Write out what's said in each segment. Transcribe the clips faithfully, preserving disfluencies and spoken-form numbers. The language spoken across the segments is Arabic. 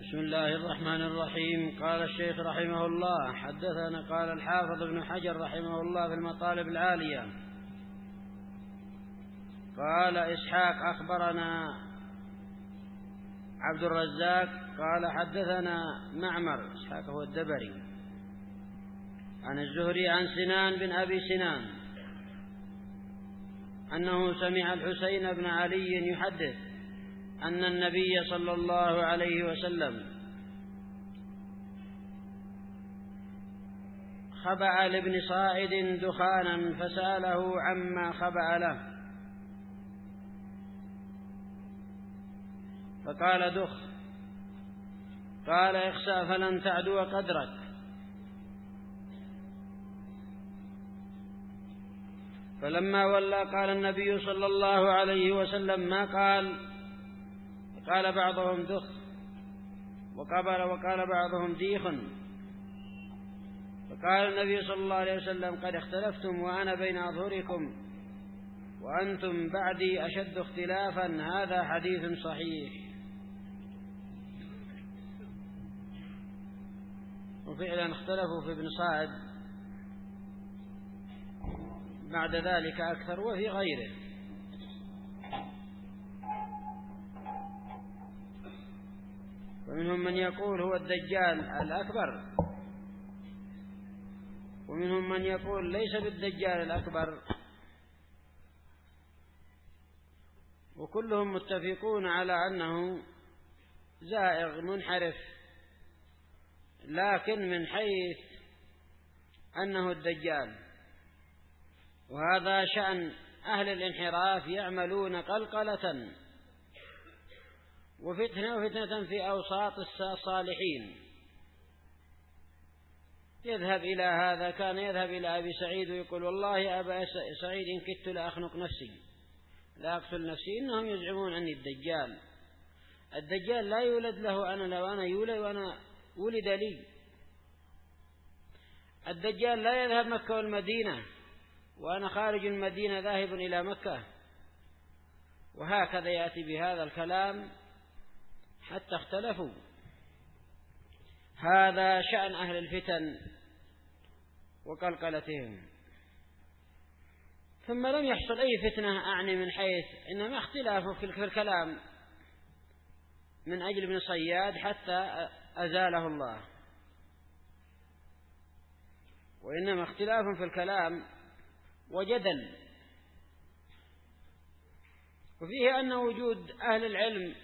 بسم الله الرحمن الرحيم. قال الشيخ رحمه الله: حدثنا قال الحافظ ابن حجر رحمه الله في المطالب العالية قال إسحاق أخبرنا عبد الرزاق قال حدثنا معمر، إسحاق هو الدبري، عن الزهري عن سنان بن أبي سنان أنه سمع الحسين بن علي يحدث أن النبي صلى الله عليه وسلم خبأ لابن صائد دخانا فسأله عما خبأ له فقال: دخ. قال: اخسأ فلن تعدو قدرك. فلما ولى قال النبي صلى الله عليه وسلم: ما قال؟ قال بعضهم دخ، وقال وقال بعضهم ديخ. فقال النبي صلى الله عليه وسلم: قد اختلفتم وأنا بين أظهركم وأنتم بعدي أشد اختلافا. هذا حديث صحيح. وفعلا اختلفوا في ابن صائد بعد ذلك أكثر وفي غيره. ومنهم من يقول هو الدجال الأكبر، ومنهم من يقول ليس بالدجال الأكبر، وكلهم متفقون على أنه زائغ منحرف، لكن من حيث أنه الدجال. وهذا شأن أهل الانحراف، يعملون قلقلة وفتنة وفتنة في أوساط الصالحين. يذهب إلى هذا، كان يذهب إلى أبي سعيد ويقول: والله يا أبا سعيد إن كدت لأخنق نفسي لا أقتل نفسي، إنهم يزعمون أني الدجال. الدجال لا يولد له أنا، لو أنا يولد وأنا ولد لي. الدجال لا يذهب مكة والمدينة وأنا خارج المدينة ذاهب إلى مكة. وهكذا يأتي بهذا الكلام حتى اختلفوا. هذا شأن أهل الفتن وقلقلتهم. ثم لم يحصل أي فتنة، أعني من حيث إنما اختلافه في الكلام من أجل ابن صياد حتى أزاله الله، وإنما اختلاف في الكلام وجدل. وفيه أن وجود أهل العلم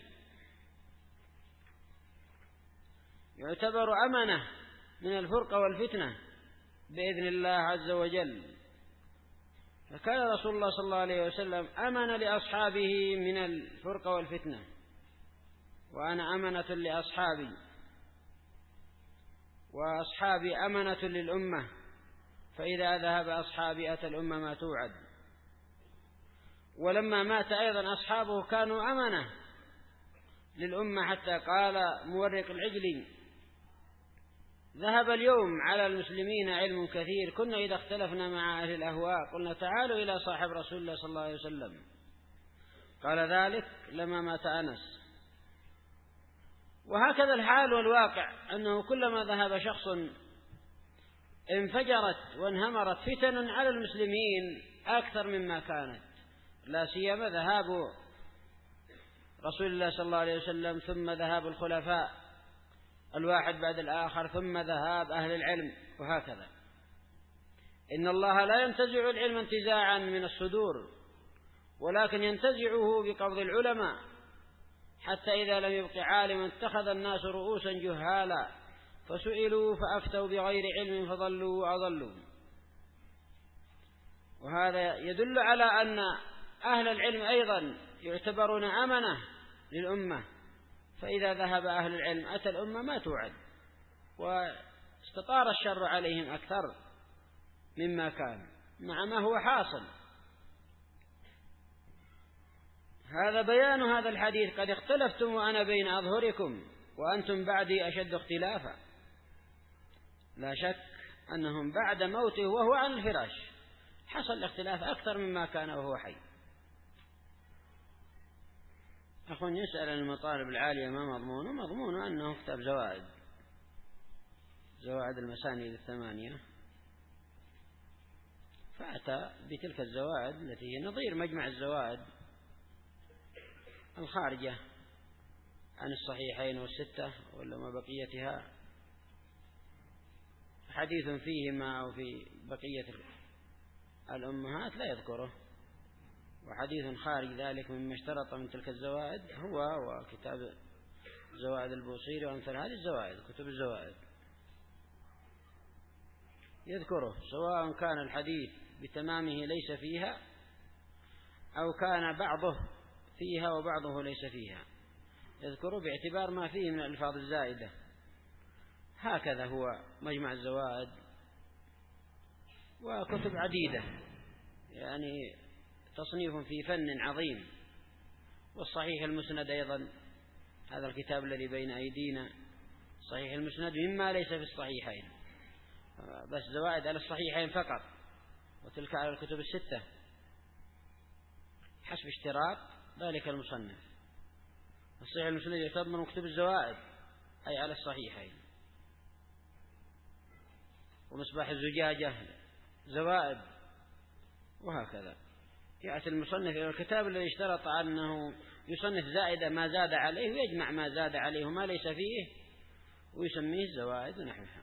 يعتبر أمنة من الفرقة والفتنة بإذن الله عز وجل. فكان رسول الله صلى الله عليه وسلم أمن لأصحابه من الفرقة والفتنة، وأنا أمنة لأصحابي، وأصحابي أمنة للأمة، فإذا ذهب أصحابي أتى الأمة ما توعد. ولما مات أيضا أصحابه كانوا أمنة للأمة، حتى قال مورق العجلي: ذهب اليوم على المسلمين علم كثير، كنا إذا اختلفنا مع أهل الأهواء قلنا تعالوا إلى صاحب رسول الله صلى الله عليه وسلم. قال ذلك لما مات أنس. وهكذا الحال والواقع، أنه كلما ذهب شخص انفجرت وانهمرت فتن على المسلمين أكثر مما كانت، لا سيما ذهاب رسول الله صلى الله عليه وسلم، ثم ذهاب الخلفاء الواحد بعد الآخر، ثم ذهاب أهل العلم، وهكذا. إن الله لا ينتزع العلم انتزاعا من الصدور، ولكن ينتزعه بقبض العلماء، حتى إذا لم يبق عالما اتخذ الناس رؤوسا جهالا فسئلوا فأفتوا بغير علم فضلوا وأضلوا. وهذا يدل على أن أهل العلم أيضا يعتبرون أمنة للأمة، فإذا ذهب أهل العلم أتى الأمة ما توعد، واستطار الشر عليهم أكثر مما كان، مع ما هو حاصل. هذا بيان هذا الحديث: قد اختلفتم وأنا بين أظهركم وأنتم بعدي أشد اختلافا. لا شك أنهم بعد موته وهو على الفراش حصل الاختلاف أكثر مما كان وهو حي. أخ يسأل عن المطالب العالية ما مضمونه؟ مضمونه أنه كتاب زوائد زوائد المسانيد الثمانية، فأتى بتلك الزوائد التي هي نظير مجمع الزوائد الخارجة عن الصحيحين والستة ولا ما بقيتها، حديث فيهما أو في بقية الأمهات لا يذكره، وحديث خارج ذلك مما اشترط من تلك الزوائد هو وكتاب زوائد البوصيري وأمثال هذه الزوائد كتب الزوائد يذكره، سواء كان الحديث بتمامه ليس فيها أو كان بعضه فيها وبعضه ليس فيها، يذكره باعتبار ما فيه من الألفاظ الزائدة. هكذا هو مجمع الزوائد. وكتب عديدة يعني تصنيف في فن عظيم. والصحيح المسند أيضا، هذا الكتاب الذي بين أيدينا صحيح المسند مما ليس في الصحيحين، بس زوائد على الصحيحين فقط، وتلك على الكتب الستة حسب اشتراط ذلك المصنف. الصحيح المسند يعتبر كتب الزوائد أي على الصحيحين. ومصباح الزجاجة زوائد، وهكذا يأتي المصنف إلى الكتاب الذي اشترط أنه يصنف زائدة ما زاد عليه ويجمع ما زاد عليه وما ليس فيه ويسميه الزوائد ونحوها.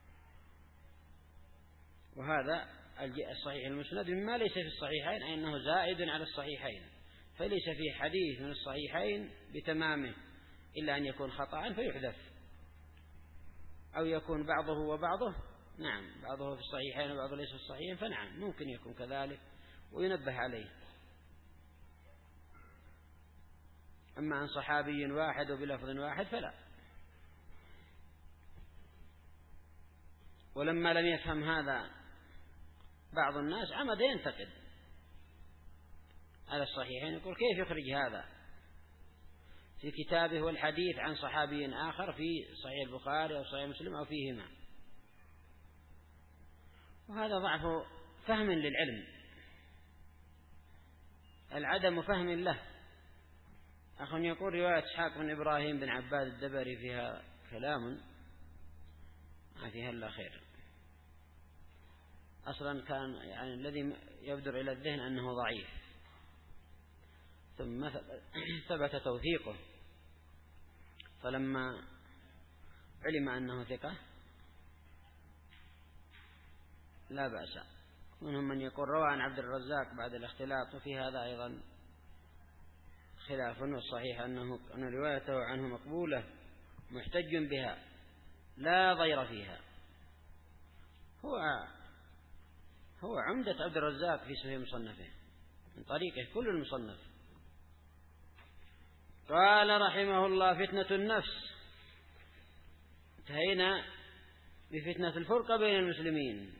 وهذا الصحيح المسند مما ليس في الصحيحين، أي أنه زائد على الصحيحين، فليس فيه حديث من الصحيحين بتمامه إلا أن يكون خطأ فيحذف، أو يكون بعضه وبعضه نعم بعضه في الصحيحين وبعضه ليس في الصحيحين، فنعم ممكن يكون كذلك وينبه عليه. أما عن صحابي واحد وبلفظ واحد فلا. ولما لم يفهم هذا بعض الناس عمد ينتقد على الصحيحين، يقول كيف يخرج هذا في كتابه والحديث عن صحابي آخر في صحيح البخاري أو صحيح مسلم أو فيهما. وهذا ضعف فهم للعلم، العدم فهم له. أخ يقول رواية إسحاق بن إبراهيم بن عباد الدبري فيها كلام ما فيها إلا خير. أصلا كان يعني الذي يبدر إلى الذهن أنه ضعيف، ثم ثبت توثيقه، فلما علم أنه ثقة لا بأس. منهم من يقول روى عن عبد الرزاق بعد الاختلاط، وفي هذا أيضا خلاف، والصحيح أنه أن روايته عنه مقبولة محتج بها لا ضير فيها. هو هو عمدة عبد الرزاق في صحيح مصنفه من طريقه كل المصنف. قال رحمه الله: فتنة النفس. انتهينا بفتنة الفرقة بين المسلمين،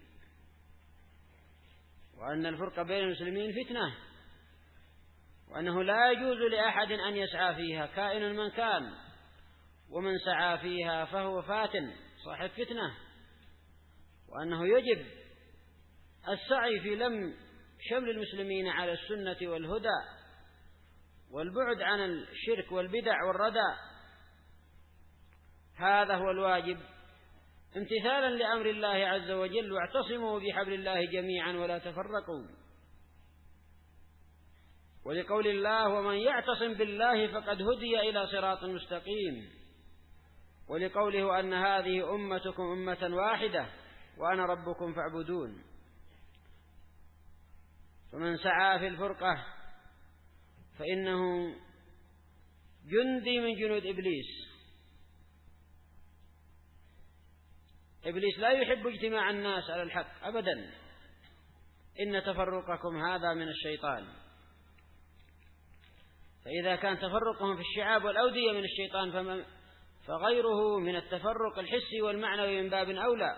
وأن الفرقة بين المسلمين فتنة، وأنه لا يجوز لأحد أن يسعى فيها كائن من كان، ومن سعى فيها فهو فاتن صاحب فتنة، وأنه يجب السعي في لم شمل المسلمين على السنة والهدى والبعد عن الشرك والبدع والردى. هذا هو الواجب امتثالا لأمر الله عز وجل: واعتصموا بحبل الله جميعا ولا تفرقوا. ولقول الله: ومن يعتصم بالله فقد هدي إلى صراط مستقيم. ولقوله: أن هذه أمتكم أمة واحدة وأنا ربكم فاعبدون. فمن سعى في الفرقة فإنه جندي من جنود إبليس. إبليس لا يحب اجتماع الناس على الحق أبدا، إن تفرقكم هذا من الشيطان. فإذا كان تفرقهم في الشعاب والأودية من الشيطان، فغيره من التفرق الحسي والمعنوي من باب أولى.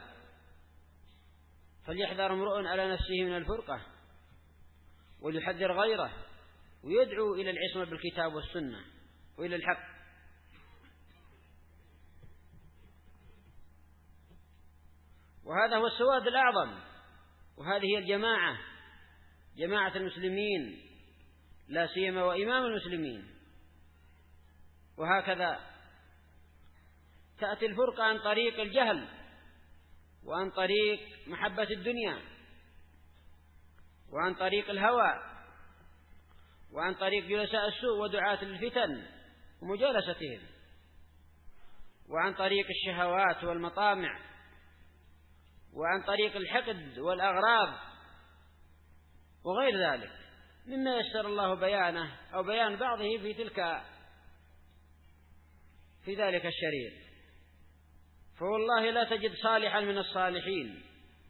فليحذر امرؤ على نفسه من الفرقة، وليحذر غيره، ويدعو إلى العصمة بالكتاب والسنة وإلى الحق. وهذا هو السواد الأعظم، وهذه هي الجماعة، جماعة المسلمين، لا سيما وإمام المسلمين. وهكذا تأتي الفرقة عن طريق الجهل وعن طريق محبة الدنيا وعن طريق الهوى وعن طريق جلساء السوء ودعاة الفتن ومجالستهم وعن طريق الشهوات والمطامع وعن طريق الحقد والأغراض وغير ذلك مما يسر الله بيانه أو بيان بعضه في تلك في ذلك الشريط. فوالله لا تجد صالحا من الصالحين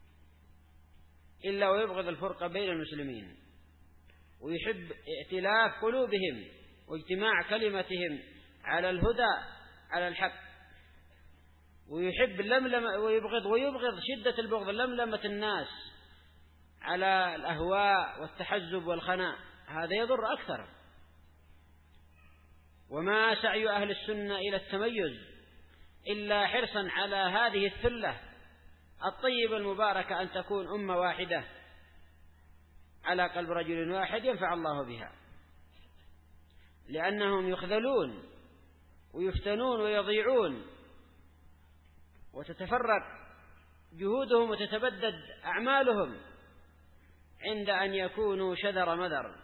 إلا ويبغض الفرقة بين المسلمين ويحب ائتلاف قلوبهم واجتماع كلمتهم على الهدى على الحق، ويحب اللملم ويبغض ويبغض شدة البغض لملمة الناس على الأهواء والتحزب والخناء، هذا يضر أكثر. وما سعي أهل السنة إلى التميز إلا حرصا على هذه الثلة الطيبة المباركة أن تكون أمة واحدة على قلب رجل واحد ينفع الله بها، لأنهم يخذلون ويفتنون ويضيعون وتتفرق جهودهم وتتبدد أعمالهم عند أن يكونوا شذر مذر.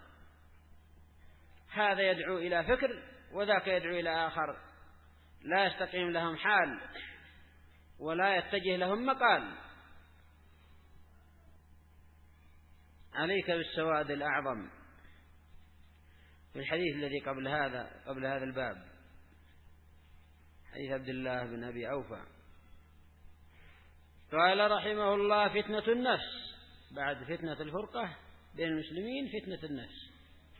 هذا يدعو إلى فكر وذاك يدعو إلى آخر، لا يستقيم لهم حال ولا يتجه لهم مقال. عليك بالسواد الأعظم في الحديث الذي قبل هذا قبل هذا الباب، حديث عبد الله بن أبي أوفى قال رحمه الله: فتنة النفس، بعد فتنة الفرقة بين المسلمين فتنة النفس.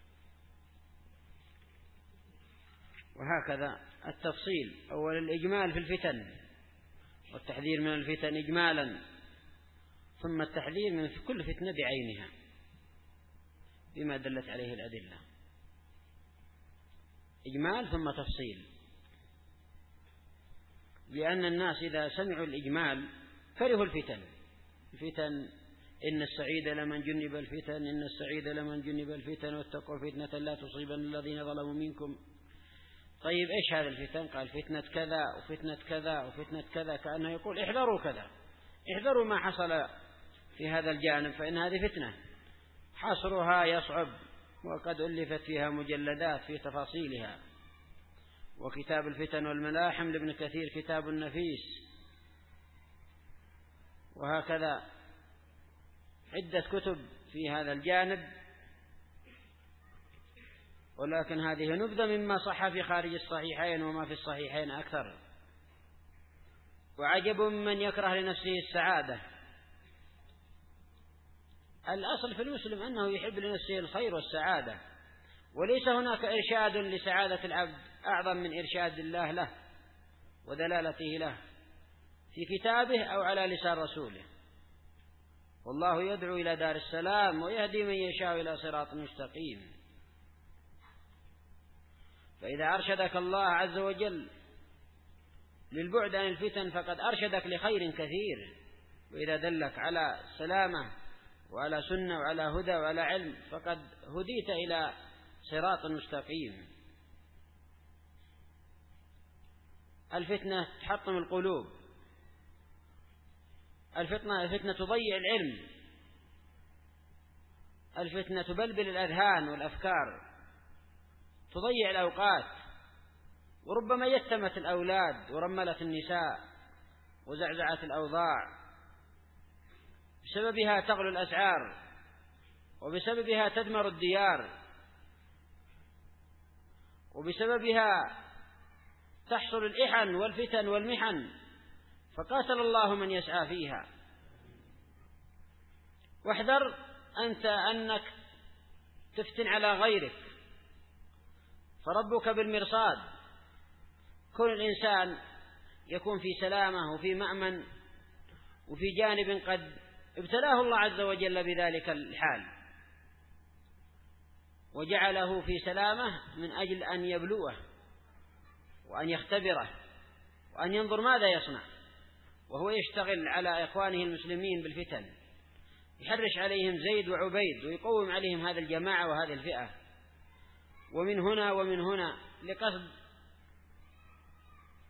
وهكذا التفصيل، أول الإجمال في الفتن والتحذير من الفتن إجمالا، ثم التحذير من كل فتنة بعينها بما دلت عليه الأدلة، إجمال ثم تفصيل. لأن الناس إذا سمعوا الإجمال كرهوا الفتن. الفتن إن السعيد لمن جنب الفتن إن السعيد لمن جنب الفتن واتقوا فتنة لا تصيبن الذين ظلموا منكم. طيب إيش هذا الفتن؟ قال فتنة كذا وفتنة كذا وفتنة كذا، كأنه يقول احذروا كذا، احذروا ما حصل في هذا الجانب فإن هذه فتنة حصرها يصعب، وقد ألفت فيها مجلدات في تفاصيلها. وكتاب الفتن والملاحم لابن كثير كتاب نفيس، وهكذا عدة كتب في هذا الجانب. ولكن هذه نبذة مما صح في خارج الصحيحين، وما في الصحيحين أكثر. وعجب من يكره لنفسه السعادة. الأصل في المسلم أنه يحب لنفسه الخير والسعادة، وليس هناك إرشاد لسعادة العبد أعظم من إرشاد الله له ودلالته له في كتابه أو على لسان رسوله. والله يدعو إلى دار السلام ويهدي من يشاء إلى صراط مستقيم. فإذا أرشدك الله عز وجل للبعد عن الفتن فقد أرشدك لخير كثير، وإذا دلك على سلامة وعلى سنة وعلى هدى وعلى علم فقد هديت إلى صراط مستقيم. الفتنة تحطم القلوب، الفتنة الفتنة تضيع العلم، الفتنة تبلبل الأذهان والأفكار، تضيع الأوقات، وربما يتمت الأولاد ورملت النساء وزعزعت الأوضاع. بسببها تغلو الأسعار، وبسببها تدمر الديار، وبسببها تحصل الإحن والفتن والمحن، فقاتل الله من يسعى فيها. واحذر أنت أنك تفتن على غيرك، فربك بالمرصاد. كل الإنسان يكون في سلامة وفي مأمن وفي جانب قد ابتلاه الله عز وجل بذلك الحال وجعله في سلامة من أجل أن يبلوه وأن يختبره وأن ينظر ماذا يصنع، وهو يشتغل على إخوانه المسلمين بالفتن، يحرش عليهم زيد وعبيد ويقوم عليهم هذه الجماعة وهذه الفئة، ومن هنا ومن هنا لقصد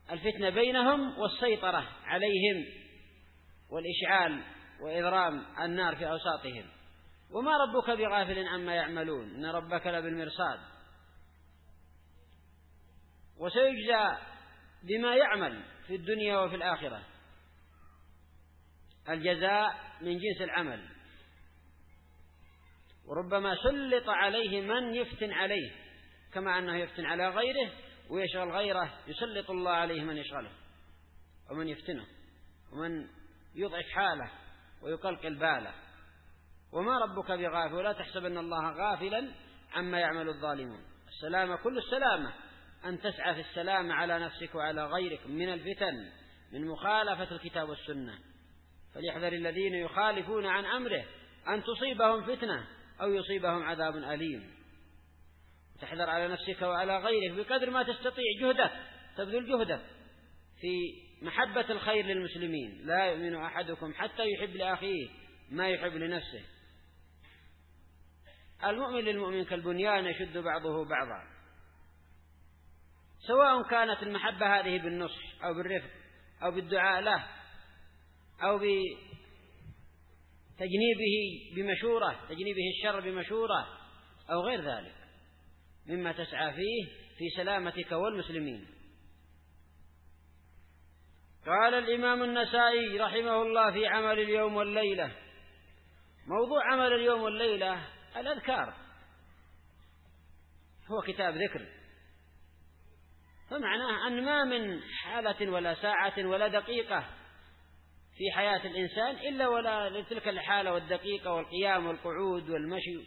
الفتنة بينهم والسيطرة عليهم والإشعال وإضرام النار في أوساطهم. وما ربك بغافل عما يعملون إن ربك لبالمرصاد، وسيجزى بما يعمل في الدنيا وفي الآخرة، الجزاء من جنس العمل. وربما سلط عليه من يفتن عليه، كما أنه يفتن على غيره ويشغل غيره، يسلط الله عليه من يشغله ومن يفتنه ومن يضعف حاله ويقلقل باله. وما ربك بغافل، ولا تحسبن الله غافلا عما يعمل الظالمون. السلامة كل السلامة أن تسعى في السلامة على نفسك وعلى غيرك من الفتن، من مخالفة الكتاب والسنة. فليحذر الذين يخالفون عن أمره أن تصيبهم فتنة أو يصيبهم عذاب أليم. تحذر على نفسك وعلى غيرك بقدر ما تستطيع جهدك، تبذل جهدك في محبة الخير للمسلمين. لا يؤمن أحدكم حتى يحب لأخيه ما يحب لنفسه. المؤمن للمؤمن كالبنيان يشد بعضه بعضا، سواء كانت المحبة هذه بالنصح أو بالرفق أو بالدعاء له أو بتجنيبه بمشورة، تجنيبه الشر بمشورة أو غير ذلك مما تسعى فيه في سلامتك والمسلمين. قال الإمام النسائي رحمه الله في عمل اليوم والليلة: موضوع عمل اليوم والليلة الأذكار، هو كتاب ذكر، فمعناه أن ما من حالة ولا ساعة ولا دقيقة في حياة الإنسان إلا ولا لتلك الحالة والدقيقة والقيام والقعود والمشي،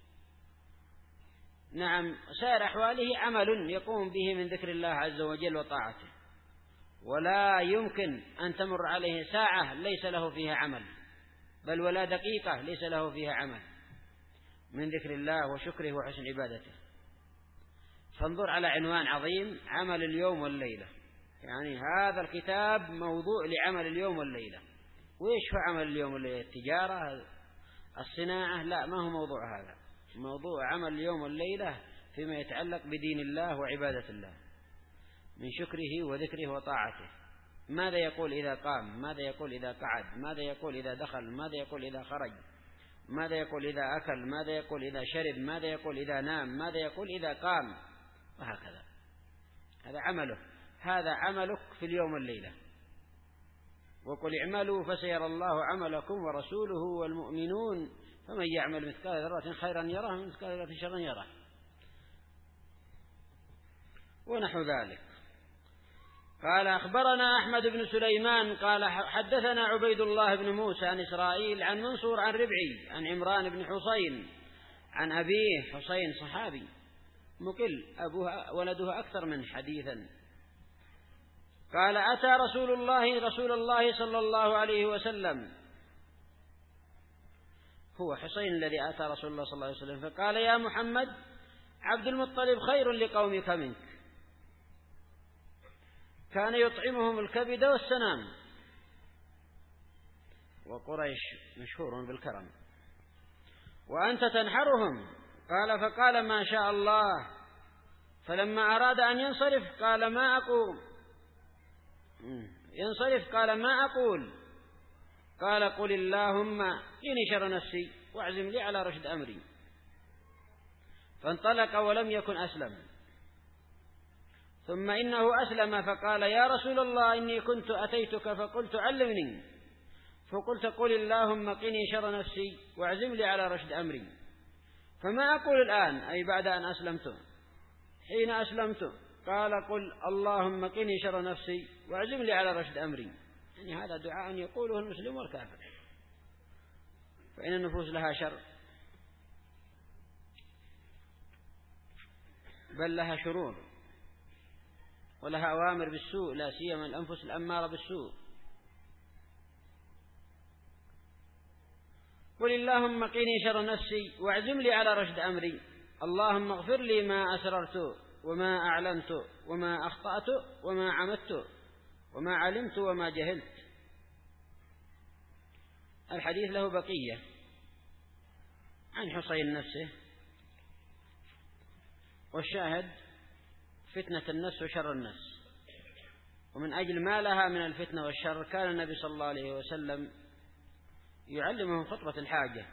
نعم، سائر أحواله عمل يقوم به من ذكر الله عز وجل وطاعته. ولا يمكن أن تمر عليه ساعة ليس له فيها عمل، بل ولا دقيقة ليس له فيها عمل من ذكر الله وشكره وحسن عبادته. فانظر على عنوان عظيم: عمل اليوم والليلة. يعني هذا الكتاب موضوع لعمل اليوم والليلة. وإيش هو عمل اليوم والليلة؟ التجارة، الصناعة؟ لا، ما هو موضوع هذا. موضوع عمل اليوم والليلة فيما يتعلق بدين الله وعبادة الله من شكره وذكره وطاعته. ماذا يقول إذا قام؟ ماذا يقول إذا قعد؟ ماذا يقول إذا دخل؟ ماذا يقول إذا خرج؟ ماذا يقول إذا أكل؟ ماذا يقول إذا شرب؟ ماذا يقول إذا نام؟ ماذا يقول إذا قام؟ وهكذا. هذا عمله، هذا عملك في اليوم والليلة. وقل اعملوا فسيرى الله عملكم ورسوله والمؤمنون فمن يعمل مثقال ذرة خيرا يره ومثقال ذرة شرا يره، ونحو ذلك. قال: أخبرنا أحمد بن سليمان قال حدثنا عبيد الله بن موسى عن إسرائيل عن منصور عن ربعي عن عمران بن حسين عن أبيه. حسين صحابي مقل، أبوها ولده أكثر من حديثا. قال: أتى رسول الله رسول الله صلى الله عليه وسلم، هو حسين الذي أتى رسول الله صلى الله عليه وسلم فقال: يا محمد، عبد المطلب خير لقومك منك، كان يطعمهم الكبد والسنام، وقريش مشهور بالكرم، وأنت تنحرهم. قال: فقال: ما شاء الله. فلما أراد أن ينصرف قال: ما أقول ينصرف قال: ما أقول. قال: قل اللهم إني شر نفسي واعزم لي على رشد أمري. فانطلق ولم يكن أسلم. ثم إنه أسلم فقال: يا رسول الله، إني كنت أتيتك فقلت علمني، فقلت قل اللهم قني شر نفسي واعزم لي على رشد أمري، فما أقول الآن، أي بعد أن أسلمت. حين أسلمت قال: قل اللهم قني شر نفسي واعزم لي على رشد أمري. يعني هذا دعاء يقوله المسلم والكافر، فإن النفوس لها شر، بل لها شرور ولها أوامر بالسوء، لا سيما الأنفس الأمارة بالسوء. قل اللهم قني شر نفسي واعزم لي على رشد أمري، اللهم اغفر لي ما أسررت وما أعلنت وما أخطأت وما عمدت وما علمت وما جهلت. الحديث له بقية عن حسين نفسه، والشاهد فتنة النفس وشر النفس. ومن أجل ما لها من الفتنة والشر كان النبي صلى الله عليه وسلم يعلمهم خطبة الحاجة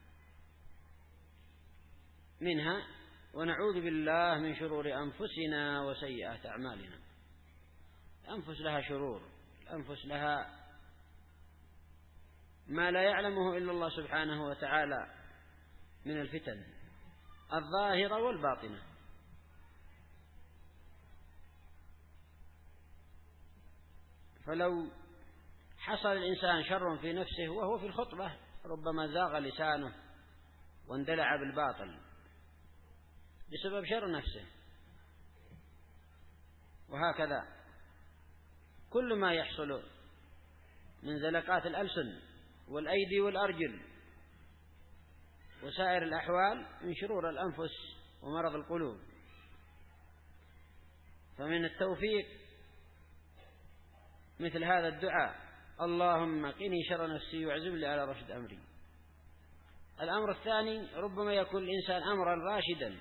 منها: ونعوذ بالله من شرور أنفسنا وسيئات أعمالنا. الأنفس لها شرور، الأنفس لها ما لا يعلمه إلا الله سبحانه وتعالى من الفتن الظاهرة والباطنة. فلو حصل الإنسان شر في نفسه وهو في الخطبة ربما زاغ لسانه واندلع بالباطل بسبب شر نفسه. وهكذا كل ما يحصل من زلقات الألسن والأيدي والأرجل وسائر الأحوال من شرور الأنفس ومرض القلوب. فمن التوفيق مثل هذا الدعاء: اللهم قني شر نفسي واعزم لي على رشد أمري. الأمر الثاني: ربما يكون الإنسان أمرا راشدا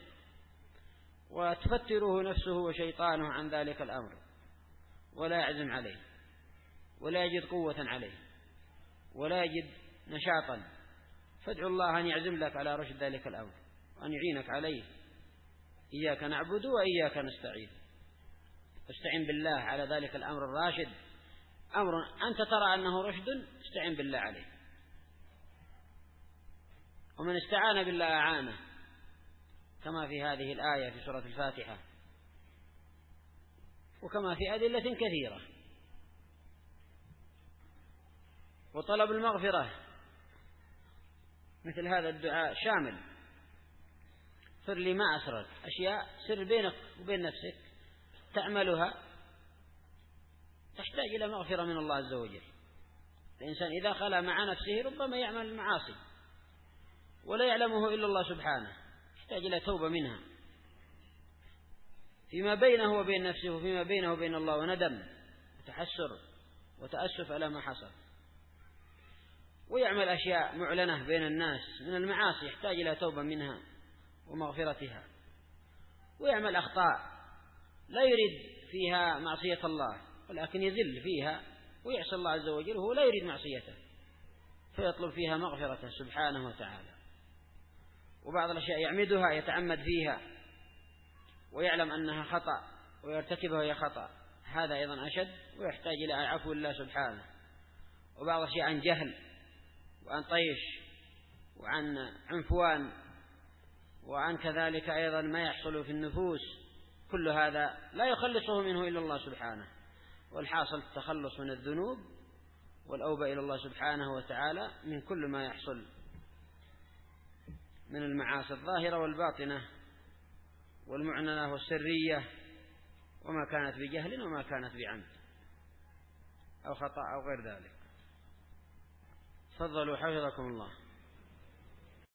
وتفتره نفسه وشيطانه عن ذلك الأمر ولا يعزم عليه ولا يجد قوة عليه ولا يجد نشاطا، فادعو الله أن يعزم لك على رشد ذلك الأمر وأن يعينك عليه. إياك نعبد وإياك نستعين. استعين بالله على ذلك الأمر الراشد، أمر أنت ترى أنه رشد، استعين بالله عليه. ومن استعان بالله أعانه، كما في هذه الآية في سورة الفاتحة، وكما في أدلة كثيرة. وطلب المغفرة مثل هذا الدعاء شامل: اغفر لي ما أسررت، أشياء سر بينك وبين نفسك تعملها تحتاج إلى مغفرة من الله عز وجل. الإنسان إذا خلا مع نفسه ربما يعمل المعاصي ولا يعلمه إلا الله سبحانه، يحتاج إلى توبة منها فيما بينه وبين نفسه وفيما بينه وبين الله، وندم وتحسر وتأسف على ما حصل. ويعمل أشياء معلنة بين الناس من المعاصي يحتاج إلى توبة منها ومغفرتها. ويعمل أخطاء لا يريد فيها معصية الله ولكن يذل فيها ويعصي الله عز وجل وهو لا يريد معصيته، فيطلب فيها مغفرته سبحانه وتعالى. وبعض الأشياء يعمدها يتعمد فيها ويعلم أنها خطأ ويرتكبها وهي خطأ، هذا أيضا أشد ويحتاج إلى عفو الله سبحانه. وبعض الأشياء عن جهل وعن طيش وعن عنفوان وعن كذلك أيضا ما يحصل في النفوس، كل هذا لا يخلصه منه إلا الله سبحانه. والحاصل التخلص من الذنوب والأوبة إلى الله سبحانه وتعالى من كل ما يحصل من المعاصي الظاهرة والباطنة والمعننة والسرية، وما كانت بجهل وما كانت بعمد أو خطأ أو غير ذلك. تفضلوا حفظكم الله.